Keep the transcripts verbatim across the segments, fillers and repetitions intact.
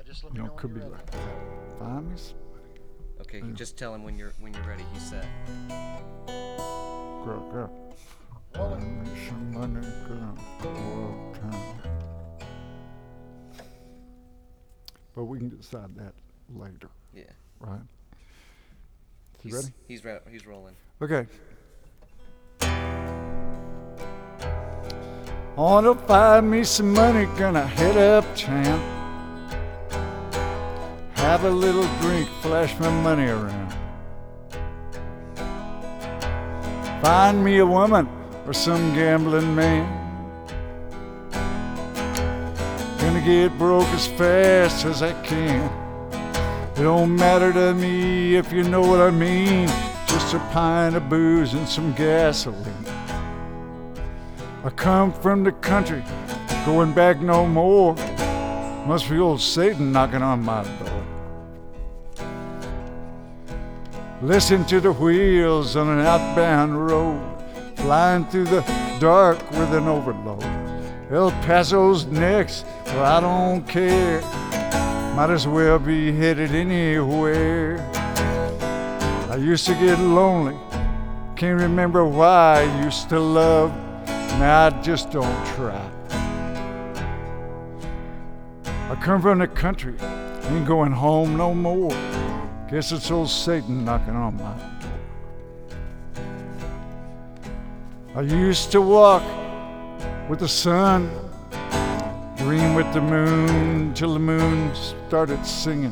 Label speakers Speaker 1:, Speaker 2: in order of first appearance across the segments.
Speaker 1: just let me
Speaker 2: You know,
Speaker 1: know
Speaker 2: it could
Speaker 1: when
Speaker 2: be
Speaker 1: you're ready.
Speaker 2: like that. Find me somebody.
Speaker 3: Okay,
Speaker 2: Yeah.
Speaker 3: just tell him when you're when you're ready. He's set.
Speaker 2: Girl, girl.
Speaker 1: Rolling.
Speaker 2: Find me somebody, girl. Go uptown. But we can decide that later,
Speaker 3: Yeah.
Speaker 2: right? You
Speaker 3: He's,
Speaker 2: ready?
Speaker 3: He's ra- he's rolling.
Speaker 2: Okay. I wanna find me some money, gonna head uptown. Have a little drink, flash my money around. Find me a woman or some gambling man. Gonna get broke as fast as I can. It don't matter to me if you know what I mean. Just a pint of booze and some gasoline. I come from the country, going back no more. Must be old Satan knocking on my door. Listen to the wheels on an outbound road, flying through the dark with an overload. El Paso's next, well I don't care. Might as well be headed anywhere. I used to get lonely, can't remember why I used to love. Now I just don't try. I come from the country, ain't going home no more. Guess it's old Satan knocking on my door. I used to walk with the sun, dream with the moon, till the moon started singing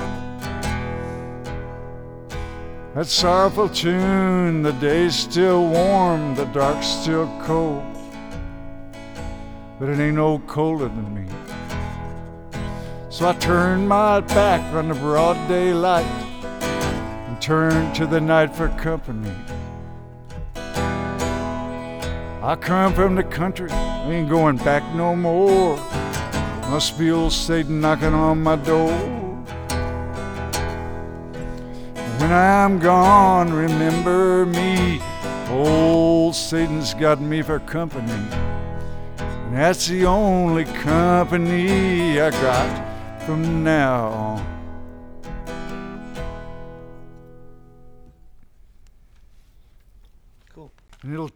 Speaker 2: that sorrowful tune. The day's still warm, the dark's still cold, but it ain't no colder than me. So I turned my back on the broad daylight and turned to the night for company. I come from the country, ain't going back no more. Must be old Satan knocking on my door. When I'm gone, remember me. Old Satan's got me for company. And that's the only company I got from now on.
Speaker 3: Cool.
Speaker 2: And it'll